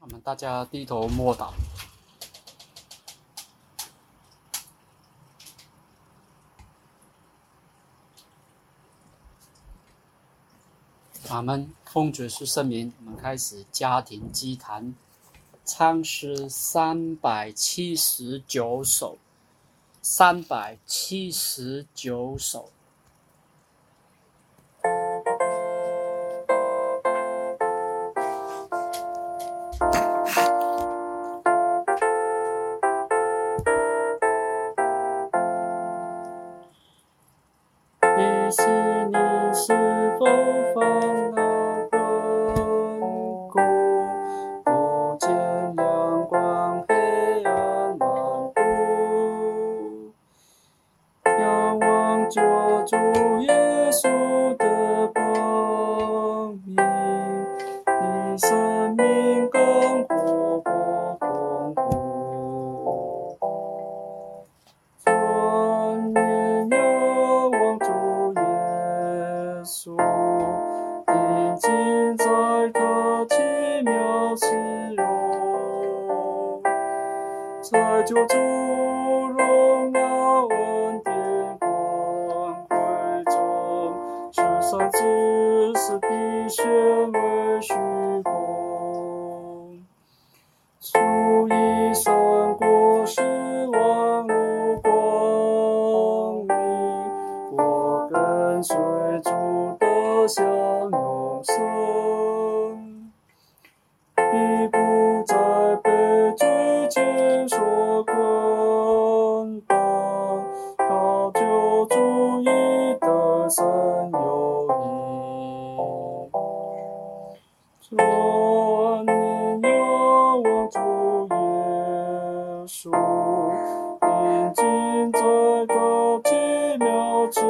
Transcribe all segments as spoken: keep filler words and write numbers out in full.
我们大家低头默祷。阿们。奉主耶稣圣名，我们开始家庭祭坛唱诗三百七十九首，三百七十九首。你是你是否放了困苦，不见阳光，黑暗漫步，仰望着主耶稣的光明，你生命更活泼丰富，转眼仰望主耶稣，定睛在他奇妙慈容，在救主荣耀恩典光辉中，世上之事必显为虚空，主已胜过失望无光明，我跟随主的向永生，已不再被罪枷锁捆绑，靠救主已得胜有益，转眼仰望主耶稣，定睛在他奇妙慈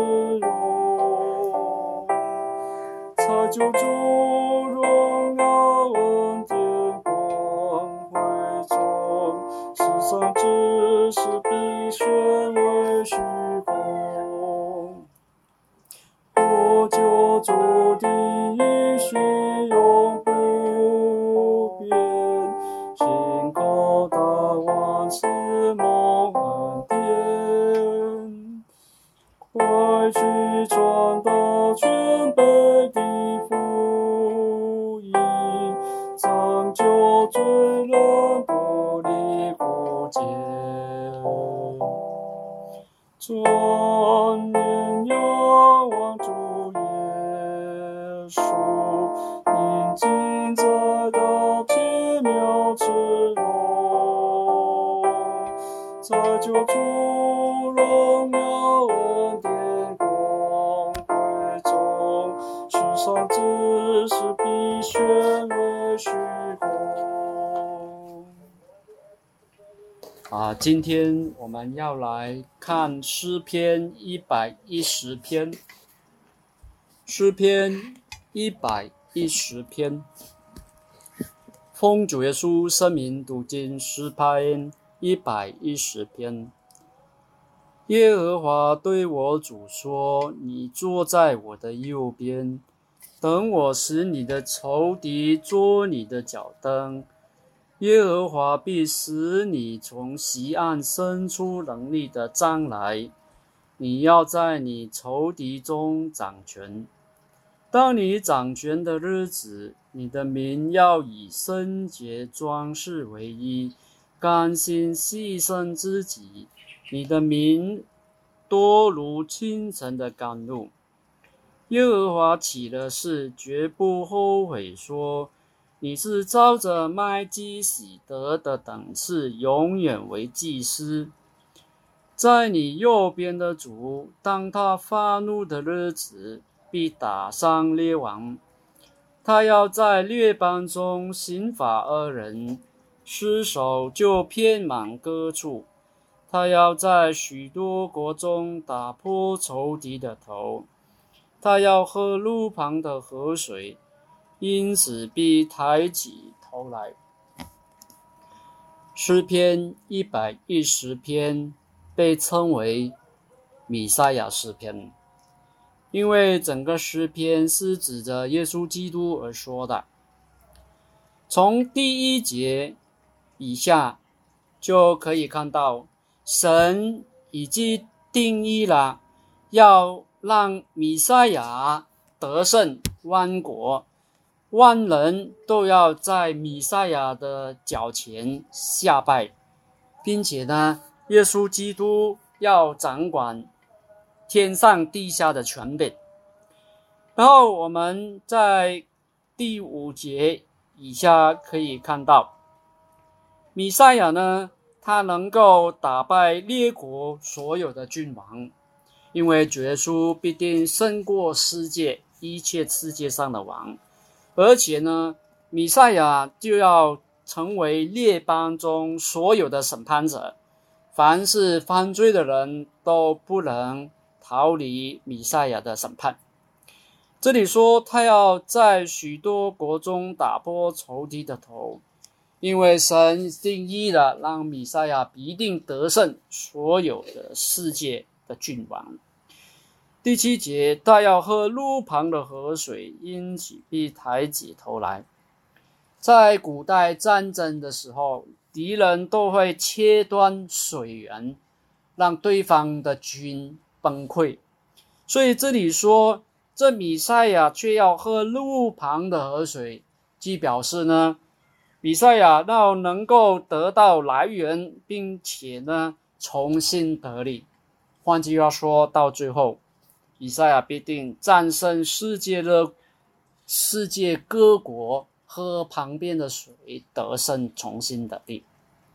容，在救主荣耀恩典光辉中，世上之事必显为虚空，我救主的应许永不变，信靠他万事蒙恩典，快去传道全备的福音，拯救罪人脱离苦境，转眼仰望主耶稣，定睛在他奇妙慈容，在救主荣耀恩典光辉中，世上之事必显为虚空。啊，今天我们要来看诗篇一百一十篇，诗篇一百一十篇。奉主耶稣圣名读经诗篇一百一十篇。耶和华对我主说：你坐在我的右边，等我使你的仇敌作你的脚凳。耶和华必使你从西岸伸出能力的杖来，你要在你仇敌中掌权。当你掌权的日子，你的民要以圣洁装饰为衣，甘心牺牲自己。你的民多如清晨的甘露。耶和华起了誓，绝不后悔，说：你是照着麦基洗德的等次，永远为祭司。在你右边的主，当他发怒的日子，必打伤列王。他要在列邦中刑罚恶人，失手就遍满各处。他要在许多国中打破仇敌的头。他要喝路旁的河水，因此必抬起头来。诗篇一百一十篇被称为弥赛亚诗篇，因为整个诗篇是指着耶稣基督而说的。 从第一节以下就可以看到，神已经定义了要让弥赛亚得胜万国，万人都要在弥赛亚的脚前下拜，并且呢，耶稣基督要掌管天上地下的权柄。然后我们在第五节以下可以看到，弥赛亚呢，他能够打败列国所有的君王，因为主耶稣必定胜过世界一切世界上的王，而且呢，弥赛亚就要成为列邦中所有的审判者，凡是犯罪的人都不能逃离弥赛亚的审判。这里说他要在许多国中打破仇敌的头，因为神定义了让弥赛亚必定得胜所有的世界的君王。第七节，他要喝路旁的河水，因此必抬起头来。在古代战争的时候，敌人都会切断水源，让对方的军崩溃。所以这里说这弥赛亚却要喝路旁的河水，即表示呢，弥赛亚要能够得到来源，并且呢重新得力。换句话说，到最后弥赛亚必定战胜世界的世界各国，喝旁边的水，得胜重新得力。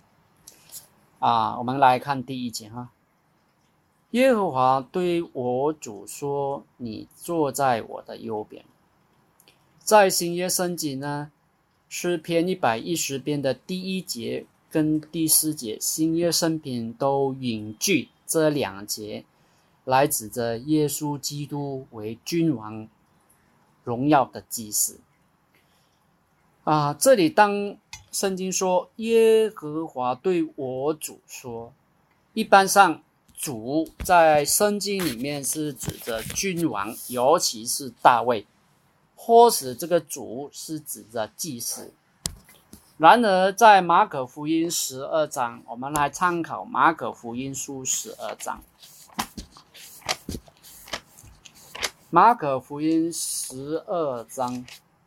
啊，我们来看第一节哈。耶和华对我主说，你坐在我的右边。在新约圣经呢，诗篇一百一十篇的第一节跟第四节，新约圣经都引据这两节来指着耶稣基督为君王荣耀的祭司。啊，这里当圣经说耶和华对我主说，一般上主在圣经里面是指着君王，尤其是大卫，或是这个主是指着祭司。然而在马可福音十二章，我们来参考马可福音书十二章。马可福音十二章，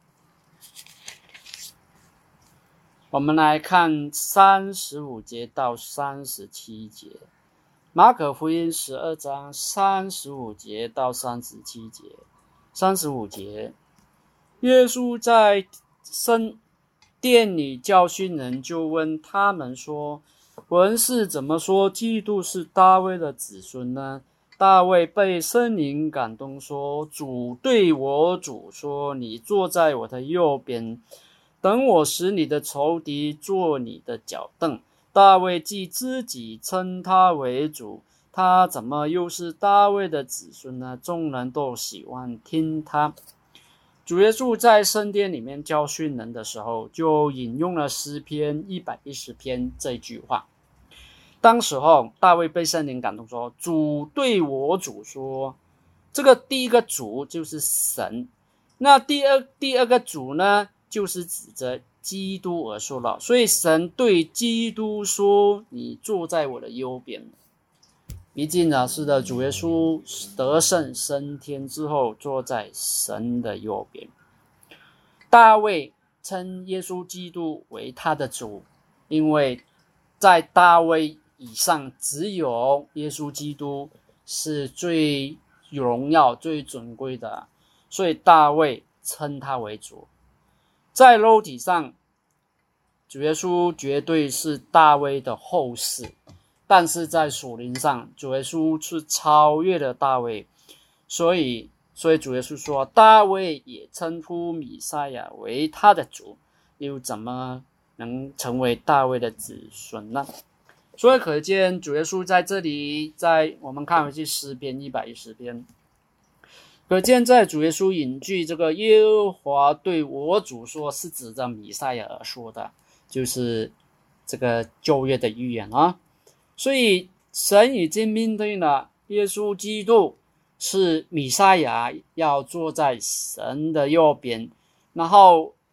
我们来看三十五节到三十七节。马可福音十二章三十五节到三十七节。三十五节，耶稣在圣殿里教训人，就问他们说，文士怎么说基督是大卫的子孙呢？大卫被圣灵感动说，主对我主说，你坐在我的右边，等我使你的仇敌做你的脚凳。大卫既自己称他为主，他怎么又是大卫的子孙呢？众人都喜欢听他。主耶稣在圣殿里面教训人的时候，就引用了诗篇一百一十篇这句话。当时候大卫被圣灵感动说，主对我主说，这个第一个主就是神，那第二第二个主呢，就是指着基督而说了。所以神对基督说，你坐在我的右边。毕竟呢，是的，主耶稣得胜升天之后，坐在神的右边。大卫称耶稣基督为他的主，因为在大卫以上只有耶稣基督是最荣耀最尊贵的，所以大卫称他为主。在肉体上，主耶稣绝对是大卫的后嗣，但是在属灵上，主耶稣是超越了大卫，所以所以主耶稣说，大卫也称呼弥赛亚为他的主，又怎么能成为大卫的子孙呢？所以可见主耶稣在这里，在我们看回去诗篇一百一十篇，可见在主耶稣引据这个耶和华对我主说，是指着弥赛亚而说的，就是这个旧约的预言啊。所以神已经命定了耶稣基督是弥赛亚，要坐在神的右边，然后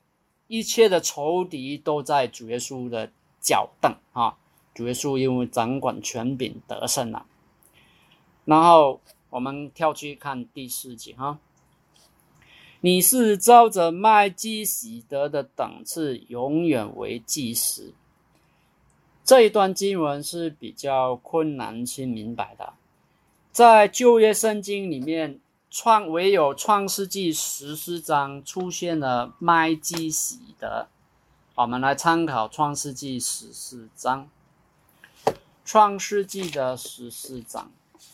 一切的仇敌都在主耶稣的脚凳啊，主耶稣因为掌管权柄得胜了。然后我们跳去看第四节哈，你是照着麦基洗德的等次永远为祭司。这一段经文是比较困难去明白的，在旧约圣经里面，创唯有创世纪十四章出现了麦基洗德。我们来参考创世纪十四章，创世纪的十四章，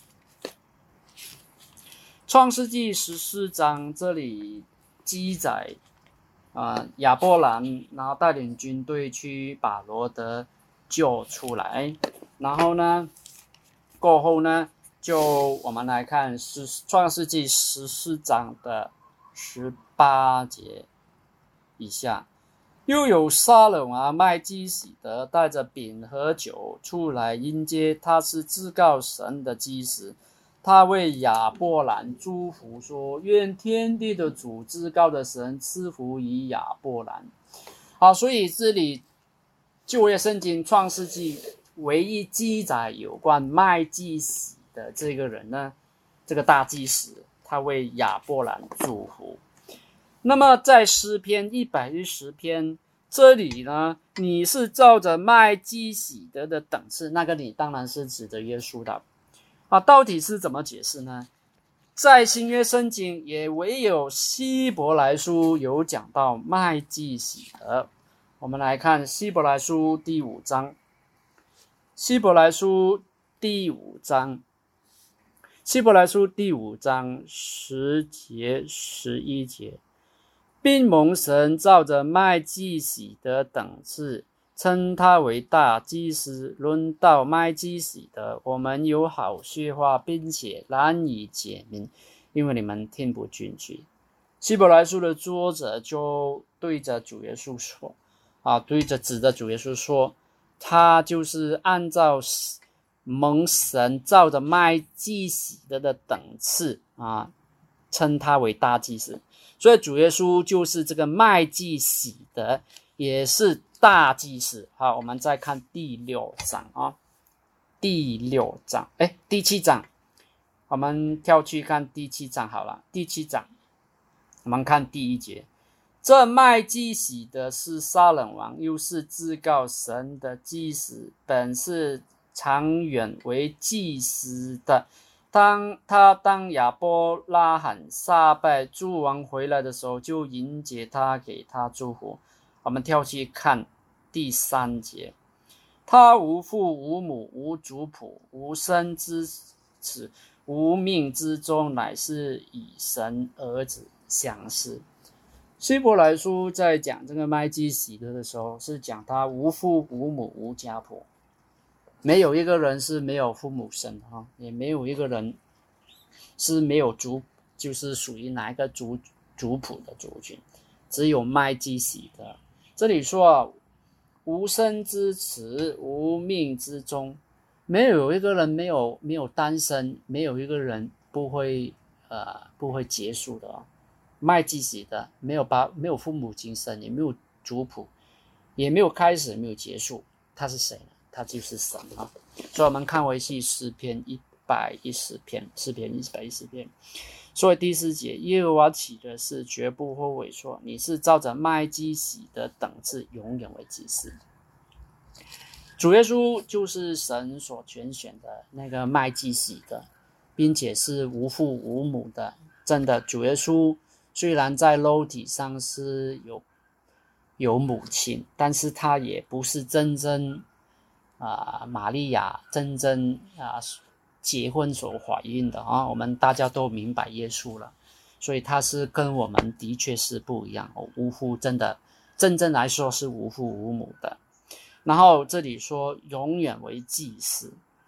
创世纪十四章这里记载，呃，亚伯兰然后带领军队去把罗得救出来，然后呢，过后呢，就我们来看创世纪十四章的十八节以下，又有撒冷王麦基洗德带着饼和酒出来迎接，他是至高神的祭司。他为亚伯兰祝福说：愿天地的主至高的神赐福于亚伯兰。好，所以这里旧约圣经创世纪唯一记载有关麦基洗的这个人呢，这个大祭司，他为亚伯兰祝福。那么在诗篇一百一十篇这里呢，你是照着麦基洗德的等次，那个你当然是指的耶稣的啊，到底是怎么解释呢？在新约圣经也唯有希伯来书有讲到麦基洗德。我们来看希伯来书第五章，希伯来书第五章，希伯来书第五章十节十一节，并蒙神照着麦基洗德等次称他为大祭司。论到麦基洗德，我们有好些话，并且难以解明，因为你们听不进去。希伯来书的作者就对着主耶稣说啊，对着指着主耶稣说，他就是按照蒙神照着麦基洗德的等次啊，称他为大祭司。所以主耶稣就是这个麦基洗德，也是大祭司。好，我们再看第六章啊，第六章，哎，第七章，我们跳去看第七章好了。第七章，我们看第一节，这麦基洗德是撒冷王，又是至高神的祭司，本是长远为祭司的。当他当亚伯拉罕撒拜诸王回来的时候，就迎接他，给他祝福。我们跳去看第三节，他无父无母无族谱，无生之始，无命之中，乃是与神儿子相似。希伯来书在讲这个麦基洗德的时候，是讲他无父无母无家谱，没有一个人是没有父母生的哈，也没有一个人是没有族，就是属于哪一个族族谱的族群，只有麦基洗德。这里说啊，无生之始，无命之终，没有一个人没有没有诞生，没有一个人不会呃不会结束的啊。麦基洗德没有把没有父母亲生，也没有族谱，也没有开始，没有结束，他是谁呢？他就是神啊！所以我们看回去诗篇一百一十篇，诗篇一百一十篇。所以第四节，耶和华起的是绝不后悔说，你是照着麦基洗德等次永远为祭司。主耶稣就是神所拣选的那个麦基洗德，并且是无父无母的。真的，主耶稣虽然在肉体上是有有母亲，但是他也不是真正啊、呃，玛利亚真正啊、呃、结婚所怀孕的啊，我们大家都明白耶稣了，所以他是跟我们的确是不一样，哦、无父真的真正来说是无父无母的。然后这里说永远为祭司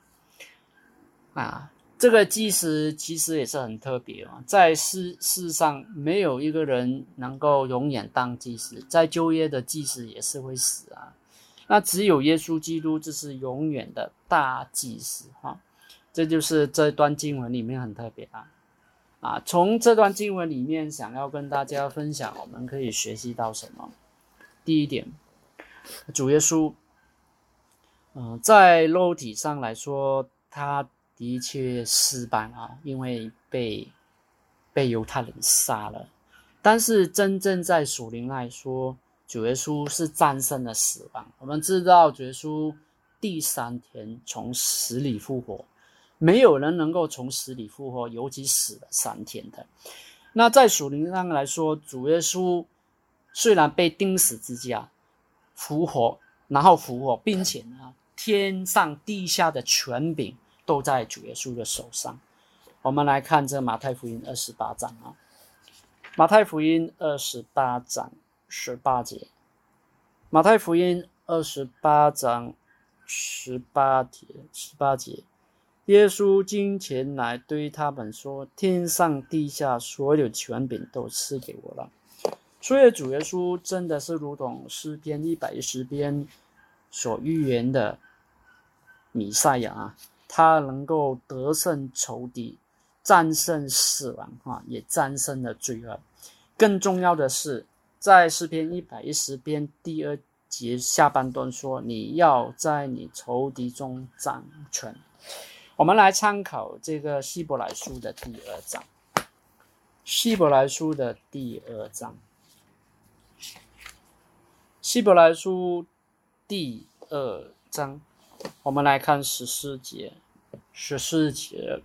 啊。这个祭司其实也是很特别哦，在世世上没有一个人能够永远当祭司，在旧约的祭司也是会死啊，那只有耶稣基督这是永远的大祭司哈，这就是这段经文里面很特别啊啊！从这段经文里面想要跟大家分享，我们可以学习到什么？ 第一点，主耶稣，嗯、呃，在肉体上来说，他的确失败啊，因为被被犹太人杀了。但是真正在属灵来说，主耶稣是战胜了死亡。我们知道主耶稣第三天从死里复活，没有人能够从死里复活，尤其死了三天的。那在属灵上来说，主耶稣虽然被钉死之架，复活，然后复活，并且呢，天上地下的权柄都在主耶稣的手上。我们来看这马太福音二十八章啊，马太福音二十八章十八节，马太福音二十八章十八节，十八节。耶稣进前来对他们说，天上地下所有权柄都赐给我了。所以主耶稣真的是如同诗篇一百一十篇所预言的弥赛亚啊，他能够得胜仇敌，战胜死亡啊，也战胜了罪恶。更重要的是，在诗篇一百一十篇第二节下半段说，你要在你仇敌中掌权。我们来参考这个希伯来书的第二章，希伯来书的第二章，希伯来书第二章，我们来看十四节，十四节，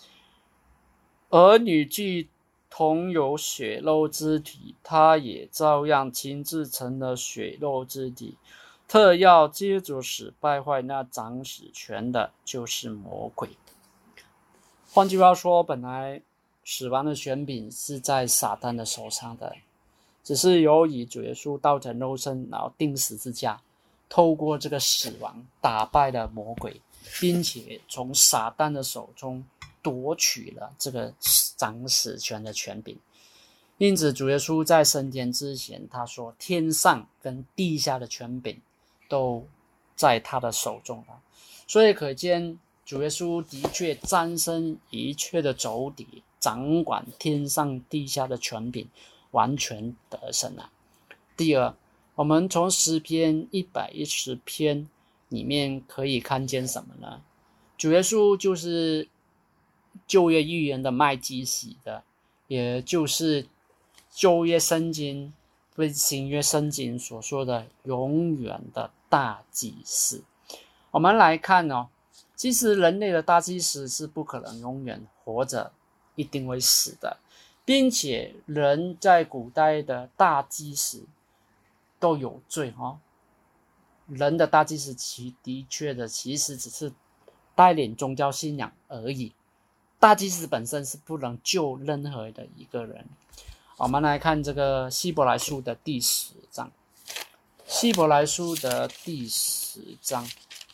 儿女既同有血肉之体，他也照样亲自成了血肉之体。特要接着使败坏那掌死权的，就是魔鬼。换句话说，本来死亡的权柄是在撒旦的手上的，只是由于主耶稣道成肉身，然后钉十字架，透过这个死亡打败了魔鬼，并且从撒旦的手中夺取了这个掌死权的权柄。因此主耶稣在升天之前，他说天上跟地下的权柄都在他的手中了。所以可见主耶稣的确战胜一切的仇敌，掌管天上地下的权柄，完全得胜了。第二，我们从诗篇一百一十篇里面可以看见什么呢？主耶稣就是旧约预言的麦基洗德，也就是旧约圣经为新约圣经所说的永远的大祭司。我们来看哦，其实人类的大祭司是不可能永远活着，一定会死的，并且人在古代的大祭司都有罪哦。人的大祭司其的确的其实只是带领宗教信仰而已，大祭司本身是不能救任何的一个人。我们来看这个希伯来书的第十章，希伯来书的第十章，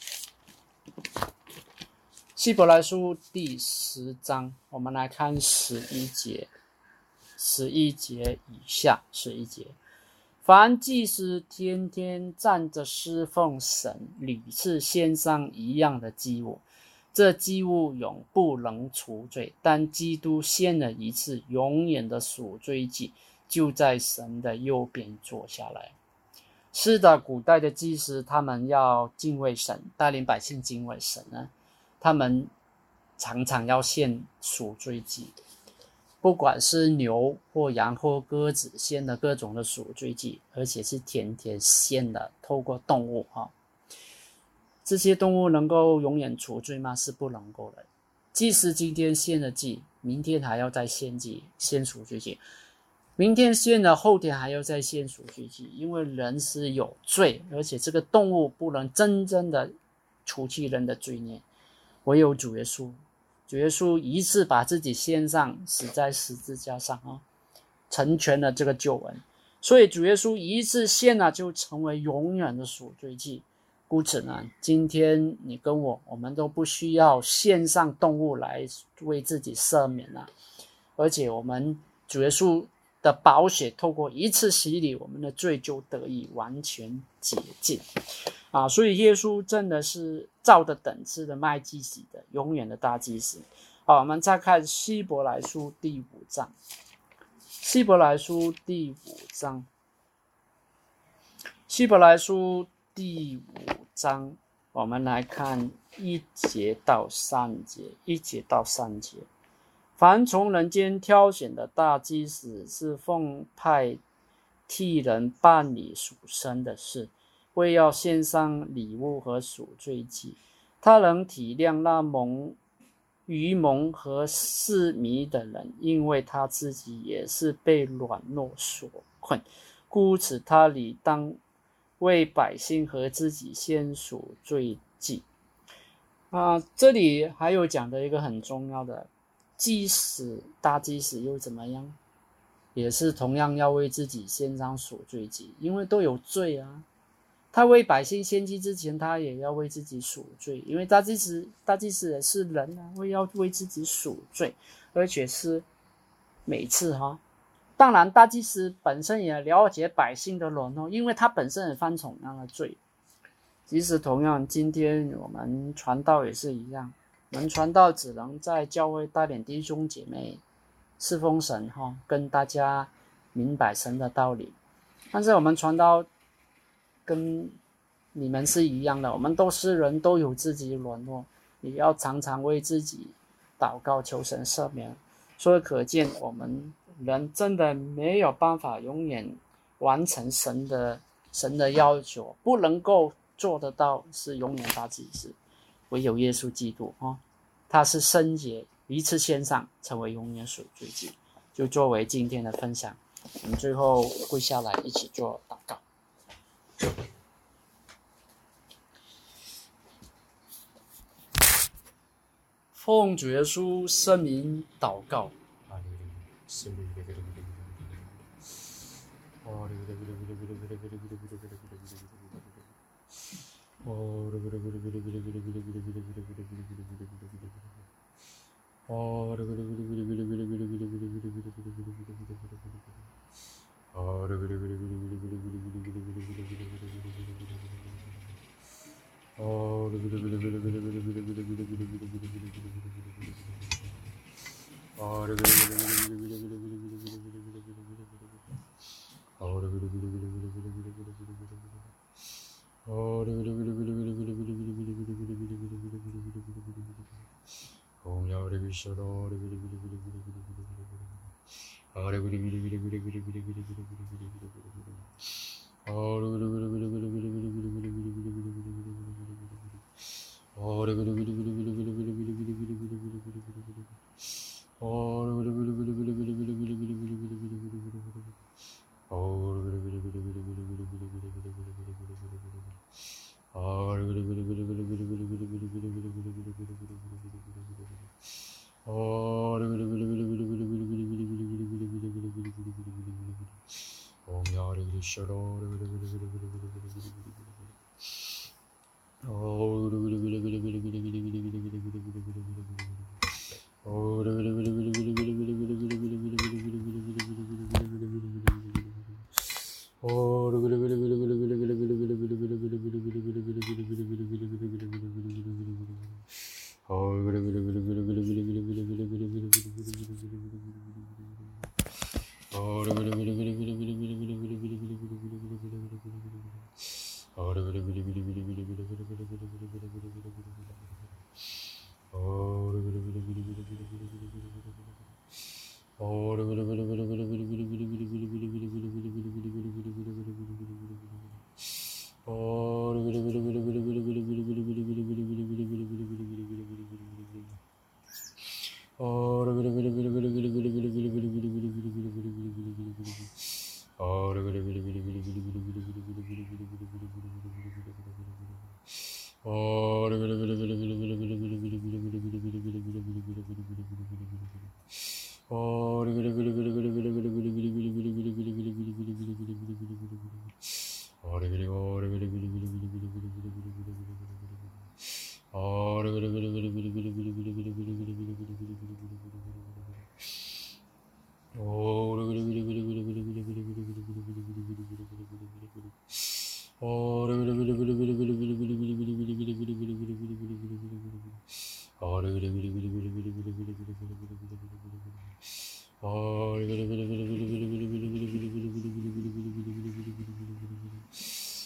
希伯来书第十章，我们来看十一节，十一节以下，十一节。凡祭司天天站着侍奉神，屡次献上一样的祭物，这祭物永不能除罪，但基督献了一次永远的赎罪祭，就在神的右边坐下来。是的，古代的祭司他们要敬畏神，带领百姓敬畏神呢，他们常常要献赎罪祭，不管是牛或羊或鸽子，献的各种的赎罪祭，而且是天天献的，透过动物哈。这些动物能够永远除罪吗？是不能够的。即使今天献了祭，明天还要再献祭，献赎罪祭，明天献了，后天还要再献赎罪祭，因为人是有罪，而且这个动物不能真正的除去人的罪孽，唯有主耶稣。主耶稣一次把自己献上，死在十字架上啊，成全了这个救恩。所以主耶稣一次献了，就成为永远的赎罪祭。故此呢，今天你跟我，我们都不需要献上动物来为自己赦免了，而且我们主耶稣的宝血透过一次洗礼，我们的罪就得以完全洁净啊！所以耶稣真的是照着等次的麦基洗的永远的大祭司。好，我们再看希伯来书第五章，希伯来书第五章， 希伯来书第五章，我们来看一节到三节，一节到三节。凡从人间挑选的大祭司，是奉派替人办理属神的事，为要献上礼物和赎罪祭。他能体谅那蒙愚蒙和失迷的人，因为他自己也是被软弱所困，故此他理当为百姓和自己献赎罪祭。啊，这里还有讲的一个很重要的，祭司大祭司又怎么样？也是同样要为自己献上赎罪祭，因为都有罪啊。他为百姓献祭之前，他也要为自己赎罪，因为大祭司大祭司也是人啊，会要为自己赎罪，而且是每次哈。当然，大祭司本身也了解百姓的软弱，因为他本身也犯同样的罪。其实同样，今天我们传道也是一样，我们传道只能在教会带领弟兄姐妹侍奉神哈，跟大家明白神的道理。但是我们传道跟你们是一样的，我们都是人，都有自己软弱，也要常常为自己祷告，求神赦免。所以可见我们人真的没有办法永远完成神的神的要求，不能够做得到是永远大祭司，唯有耶稣基督、哦、他是圣洁，一次献上，成为永远赎罪祭。就作为今天的分享，我们最后跪下来一起做祷告。奉主耶稣圣名祷告，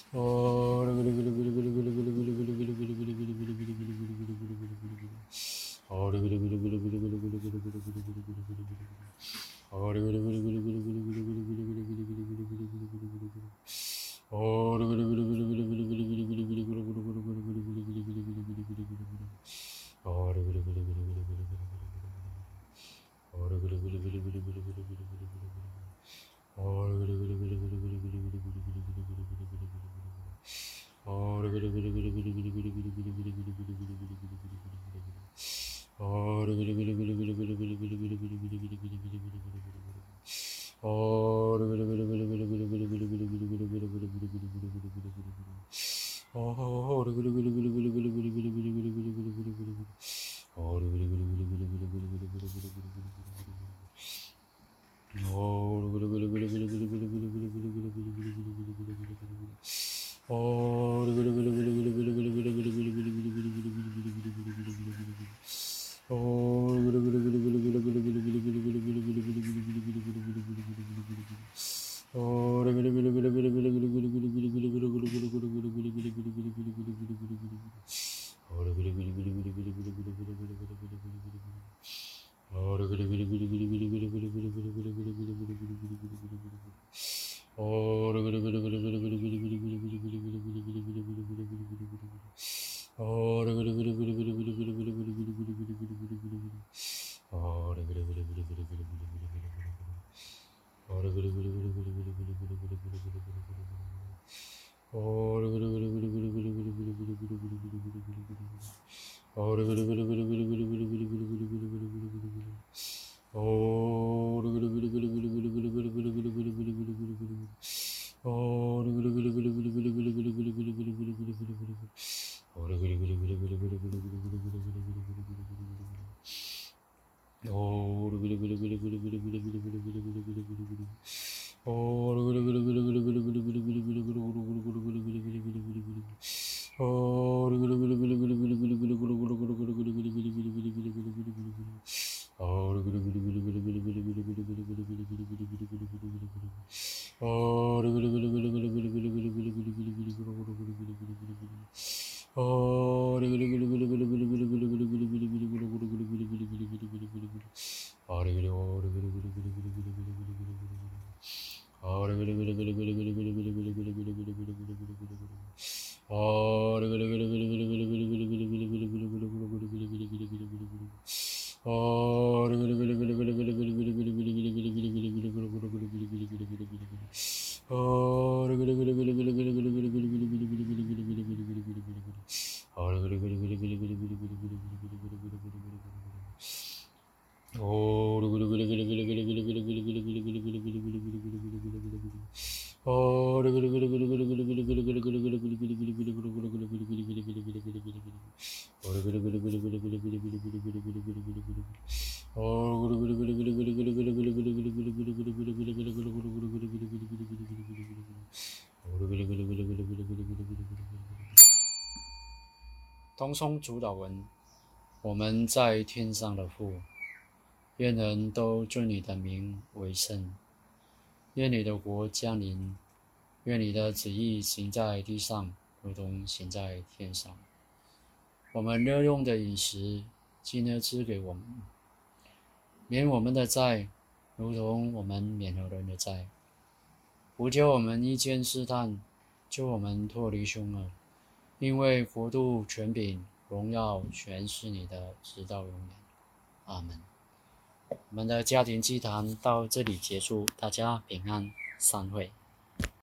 同诵主祷文。我们在天上的父，愿人都尊你的名为圣。愿你的国降临，愿你的旨意行在地上，如同行在天上。我们日用的饮食，今日赐给我们，免我们的债，如同我们免了人的债。不叫我们遇见试探，救我们脱离凶恶。因为国度、权柄、荣耀全是你的，直到永远。阿们。我们的家庭祭坛到这里结束，大家平安，散会。